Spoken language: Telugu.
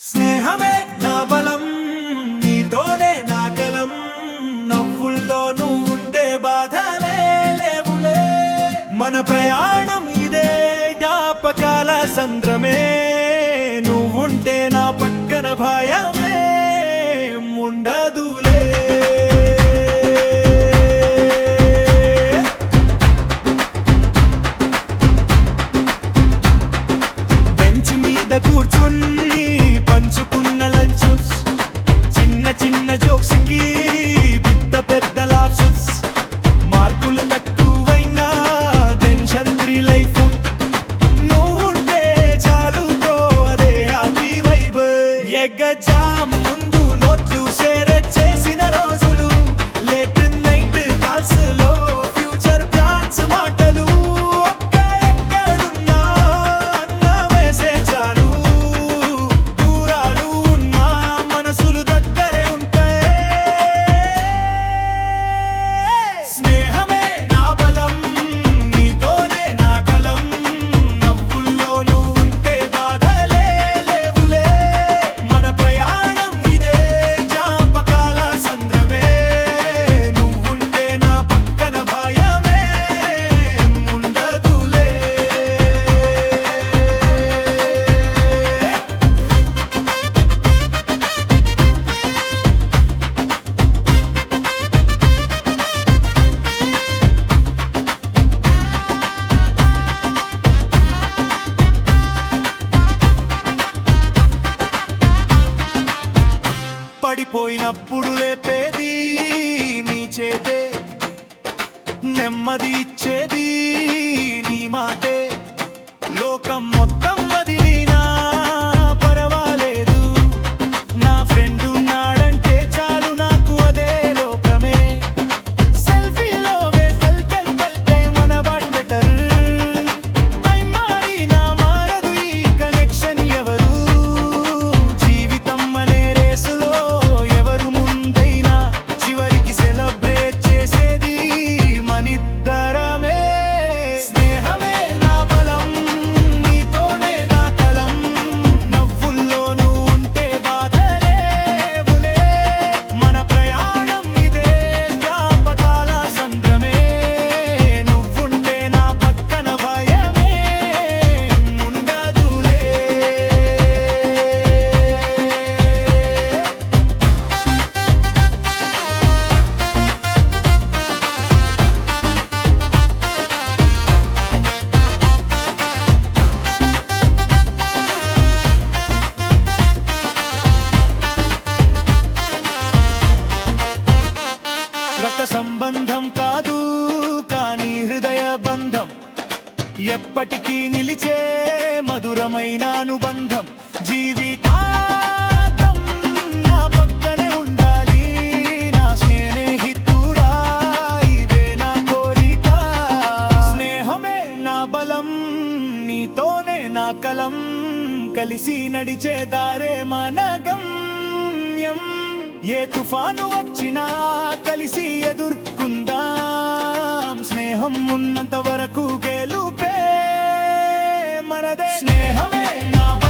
స్నేహమే నా బలం, నీతోనే నా కలం. నవ్వుల్లో నువ్వుంటే బాధలే లేవులే. మన ప్రయాణం ఇదే జ్ఞాపకాల సంద్రమే. నువ్వుంటే నా పక్కన భయమే ఉండదులే. బెంచ్ మీద కూర్చుని పంచుకున్న లంచ్, చిన్న చిన్న జోక్స్ కి పెద్ద పెద్ద లాప్స్. మార్కులు తక్కువైనా టెన్షన్ ఫ్రీ లైఫ్. నువ్వుంటే చాలు బ్రో, అదే హ్యాపీ వైబ్. ఎగ్జామ్ ముందు నోట్లు షేర్ చేసిన రోజులు, లేట్ నైట్ కాల్స్ లో ఫ్యూచర్ ప్లాన్స్ మాటలు. ఎక్కడున్నా అన్న మెసేజాలు, దూరాలు ఉన్నా మనసులు దగ్గరే ఉంటాయి. స్నేహమే నా బలం, నీతోనే నా కలం. నవ్వుల్లో నువ్వుంటే బాధలే లేవులే. మన ప్రయాణం ఇదే జ్ఞాపకాల సంద్రమే. నువ్వుంటే నా పక్కన భయమే ఉండదులే. పడిపోయినప్పుడు లేపేది నీ చేతే, నెమ్మది ఇచ్చేది నీ మాటే. లోకం మొత్తం వదిలినా పర్వాలేదు, నా ఫ్రెండ్ ఉన్నాడంటే చాలు నాకు అదే లోకమే. సెల్ఫీలో వెళ్తే మన బాట్ బెటర్. టైం మారినా మారదు ఈ కనెక్షన్ ఎవరు. జీవితం అనే రేసులో ఎవరు ముందైనా చివరికి సెలబ్రేట్ చేసేది మనిద్దరమే. స్నేహమే నా బలం, నీతోనే నా కలం. నవ్వుల్లో నువ్వుంటే బాధలేవులే. మన ప్రయాణం ఇదే జ్ఞాపకాల సంద్రమే. నువ్వుంటే నా పక్కన భయమే ఉండదులే. రక్త సంబంధం కాదు కానీ హృదయ బంధం, ఎప్పటికీ నిలిచే మధురమైన అనుబంధం. జీవితాంతం నా పక్కనే ఉండాలి నా స్నేహితుడా, ఇదే నా కోరిక. స్నేహమే నా బలం, నీతోనే నా కలం. కలిసి నడిచే దారే మన గమ్యం. ఏ తుఫాను వచ్చినా కలిసి ఎదుర్కొందాం. స్నేహం ఉన్నంత వరకు గెలుపే మనదే. స్నేహమే నా